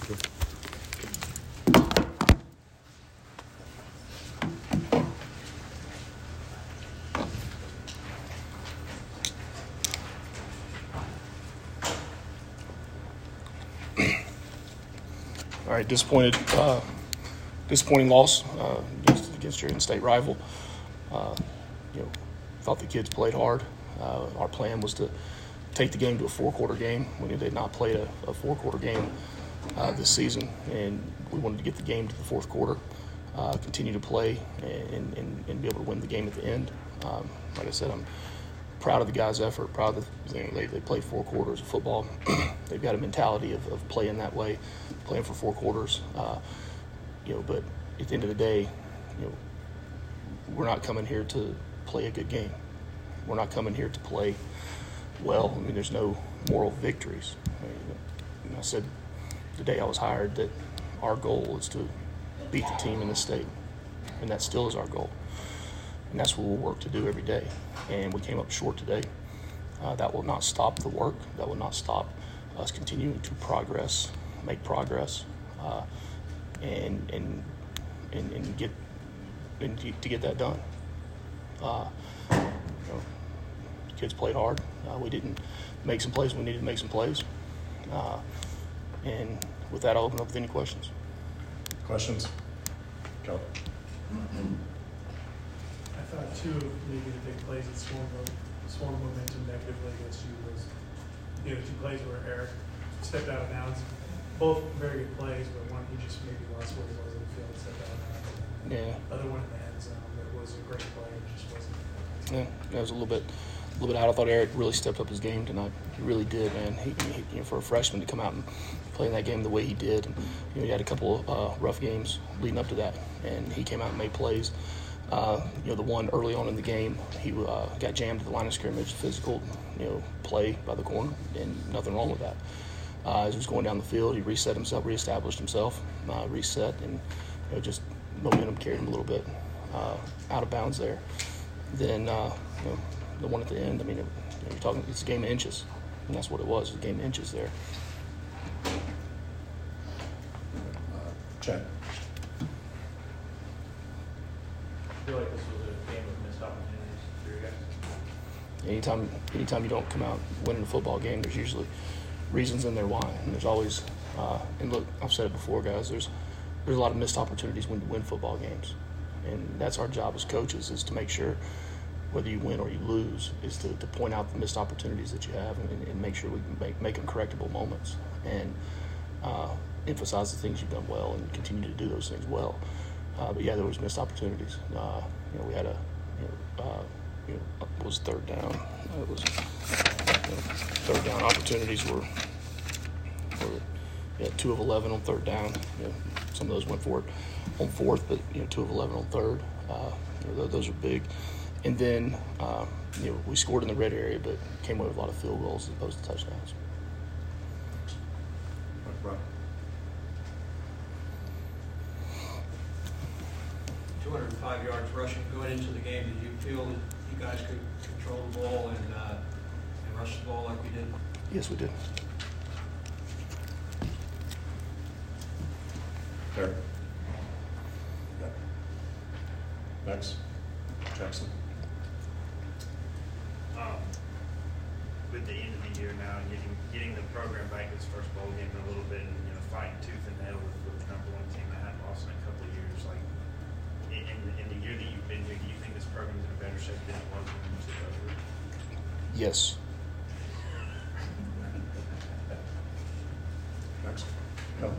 All right, disappointing loss against your in-state rival. Thought the kids played hard. Our plan was to take the game to a four-quarter game. We did not play a four-quarter game this season, and we wanted to get the game to the fourth quarter, continue to play, and be able to win the game at the end. Like I said, I'm proud of the guys' effort. Proud of they played 4 quarters of football. They've got a mentality of playing that way, playing for 4 quarters. But at the end of the day, we're not coming here to play a good game. We're not coming here to play well. I mean, there's no moral victories. I said the day I was hired that our goal is to beat the team in the state, and that still is our goal. And that's what we'll work to do every day. And we came up short today. That will not stop the work. That will not stop us continuing to make progress, and get that done. Kids played hard. We didn't make some plays. We needed to make some plays. And with that, I'll open up with any questions. Questions? Go. I thought two of maybe the big plays that swung momentum negatively against you was the 2 plays where Eric stepped out of bounds. Both very good plays, but one he just maybe lost where he was in the field, stepped out of bounds. Yeah. Other one in the end zone that was a great play, it just wasn't. Yeah, that was a little bit out. I thought Eric really stepped up his game tonight. He really did, man. He for a freshman to come out and play in that game the way he did. And, he had a couple of rough games leading up to that, and he came out and made plays. The one early on in the game, he got jammed at the line of scrimmage, physical, play by the corner, and nothing wrong with that. As he was going down the field, he reestablished himself, and just momentum carried him a little bit out of bounds there. Then the one at the end, you're talking, it's a game of inches, and that's what it was, a game of inches there. Chad. I feel like this was a game of missed opportunities for you guys. Anytime you don't come out winning a football game, there's usually reasons in there why. And there's always, and look, I've said it before, guys, there's a lot of missed opportunities when you win football games. And that's our job as coaches, is to make sure, whether you win or you lose, is to point out the missed opportunities that you have and make sure we can make them correctable moments and emphasize the things you've done well and continue to do those things well. But yeah, there was missed opportunities. We had it was third down. It was third down opportunities were 2 of 11 on third down. Some of those went for it on fourth, but 2 of 11 on third. Those are big. And then we scored in the red area, but came away with a lot of field goals as opposed to touchdowns. 205 yards rushing going into the game. Did you feel that you guys could control the ball and rush the ball like we did? Yes, we did. Fair. Yeah. Next. Jackson. With the end of the year now, and getting the program back its first bowl game in a little bit, and fighting tooth and nail with the number 1 team that hadn't lost in a couple of years, like in the year that you've been here, do you think this program's in a better shape than it was when you took over? Yes. Next. Go.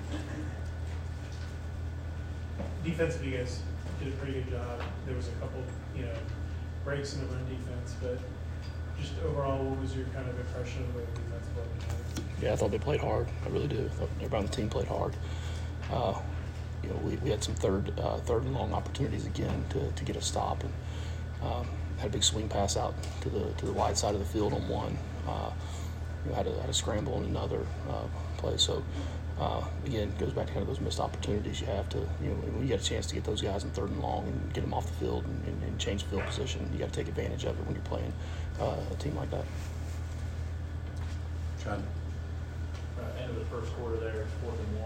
Defensively, you guys did a pretty good job. There was a couple, breaks in the run defense, but just overall, what was your kind of impression of the way the defense played? Yeah, I thought they played hard. I really do. I thought everybody on the team played hard. We had some third and long opportunities again to get a stop, and had a big swing pass out to the wide side of the field on one. Had a scramble on another play. So again, it goes back to kind of those missed opportunities you have to. When you get a chance to get those guys in third and long and get them off the field and change the field position, you got to take advantage of it when you're playing a team like that. Chad. End of the first quarter there, 4th and 1.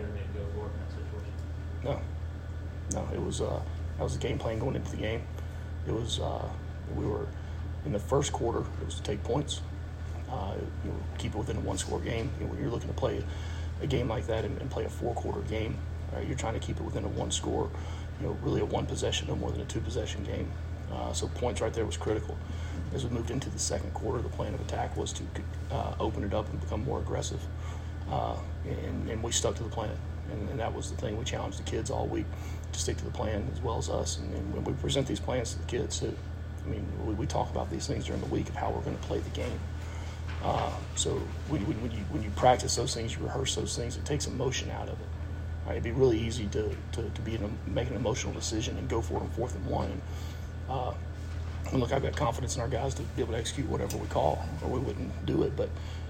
better maybe go for it in that situation? No, it was that was the game plan going into the game. It was we were in the first quarter. It was to take points, keep it within a one-score game. When you're looking to play a game like that and play a four-quarter game, right, you're trying to keep it within a one-score. Really a one-possession, no more than a two-possession game. So points right there was critical. As we moved into the second quarter, the plan of attack was to open it up and become more aggressive, and we stuck to the plan. And that was the thing. We challenged the kids all week to stick to the plan as well as us. And when we present these plans to the kids too, I mean, we talk about these things during the week of how we're going to play the game. So when you practice those things, you rehearse those things, it takes emotion out of it. Right? It'd be really easy to make an emotional decision and go for it on 4th and 1. And look, I've got confidence in our guys to be able to execute whatever we call, or we wouldn't do it. But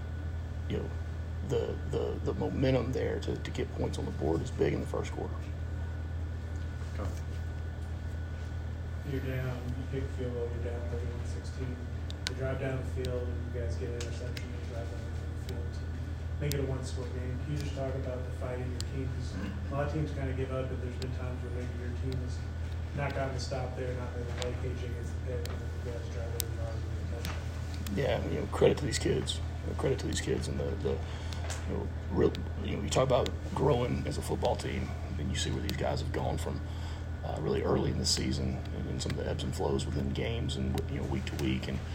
the momentum there to get points on the board is big in the first quarter. Go. You're down, you kick the field goal, you're down 31-16. You drive down the field and you guys get an interception, you drive down the field to make it a one-score game. Can you just talk about the fight in your team? A lot of teams kind of give up, but there's been times where maybe your team has not gotten the stop there, not been like KJ against the pit, and then you guys drive over the yards and get a touchdown. Yeah, credit to these kids. Credit to these kids, and you talk about growing as a football team, and you see where these guys have gone from really early in the season, and some of the ebbs and flows within games and week to week, and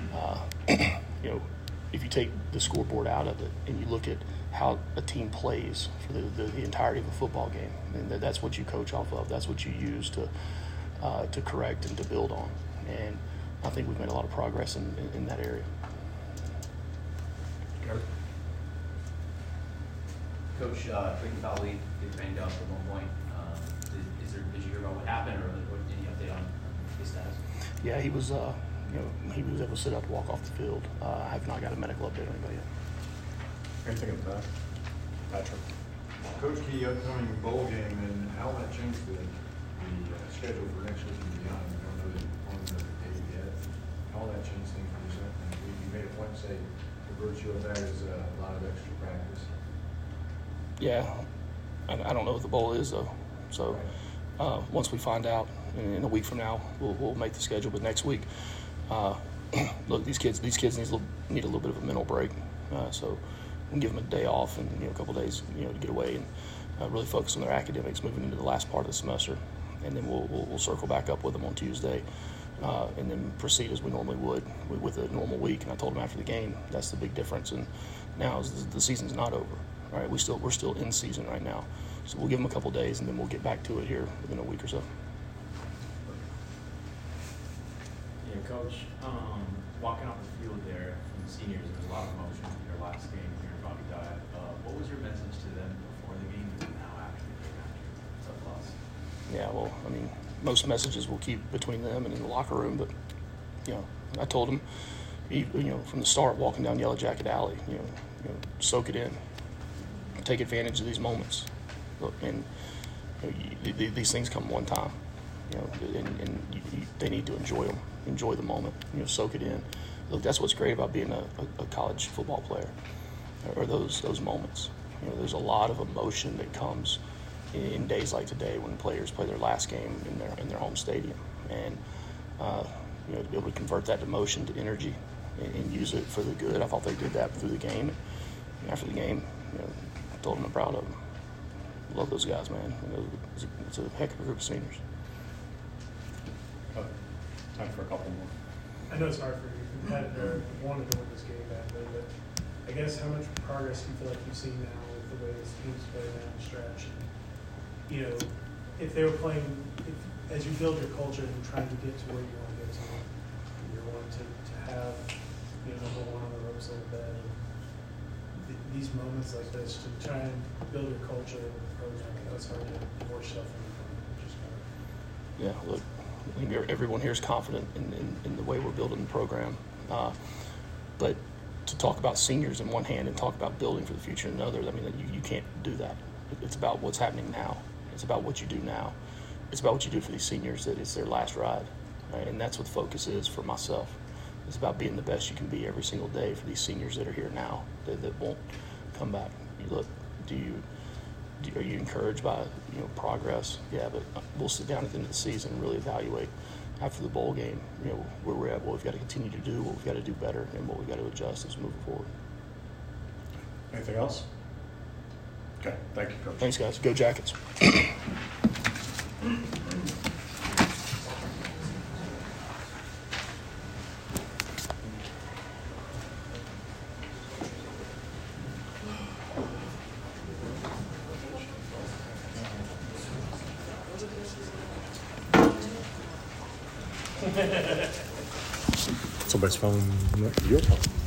if you take the scoreboard out of it and you look at how a team plays for the entirety of a football game, and that's what you coach off of. That's what you use to correct and to build on, and I think we've made a lot of progress in that area. Coach, Quentin Fowley gets banged up at one point. Did you hear about what happened, or any update on his status? Yeah, he was able to sit up, walk off the field. I have not got a medical update on anybody yet. Anything in the back? Patrick? Coach Key, upcoming bowl game, and how will that change the schedule for next week and beyond? We don't know on the date yet. How will that change things for yourself? And you made a point to say the virtue of that is a lot of extra practice. Yeah, I don't know what the bowl is though. So once we find out, in a week from now, we'll make the schedule. But next week, look, these kids need a little bit of a mental break. So we'll give them a day off and a couple of days to get away and really focus on their academics moving into the last part of the semester. And then we'll circle back up with them on Tuesday, and then proceed as we normally would with a normal week. And I told them after the game, that's the big difference. And now the season's not over. Right, we're still in season right now, so we'll give them a couple days and then we'll get back to it here within a week or so. Yeah, Coach, walking off the field there from the seniors, there was a lot of emotion in your last game here in Bobby Dodd. What was your message to them before the game and now after the tough loss? Yeah, well, I mean, most messages we'll keep between them and in the locker room, but I told them, from the start, walking down Yellow Jacket Alley, soak it in. Take advantage of these moments. Look, and these things come one time, and they need to enjoy them, enjoy the moment, soak it in. Look, that's what's great about being a college football player, or those moments. There's a lot of emotion that comes in days like today when players play their last game in their home stadium, and to be able to convert that emotion to energy and use it for the good. I thought they did that through the game. And after the game, I told them I'm proud of them. Love those guys, man. It's a heck of a group of seniors. Time for a couple more. I know it's hard for you. You wanted to win this game badly, but I guess how much progress do you feel like you've seen now with the way this team's playing down the stretch? And, if they were playing, as you build your culture and trying to get to where you want to get to, you're wanting to have, number one on the ropes a little bit. These moments like this to try and build your culture in the program. I know it's hard to divorce yourself from the program. Yeah, look, I think everyone here is confident in the way we're building the program. But to talk about seniors in one hand and talk about building for the future in another, I mean, you can't do that. It's about what's happening now. It's about what you do now. It's about what you do for these seniors, that it's their last ride. Right? And that's what the focus is for myself. It's about being the best you can be every single day for these seniors that are here now that won't come back. You look, do Are you encouraged by progress? Yeah, but we'll sit down at the end of the season and really evaluate after the bowl game, where we're at, what we've got to continue to do, what we've got to do better, and what we've got to adjust as we move forward. Anything else? Okay, thank you, Coach. Thanks, guys. Go Jackets. Somebody's phone, your phone.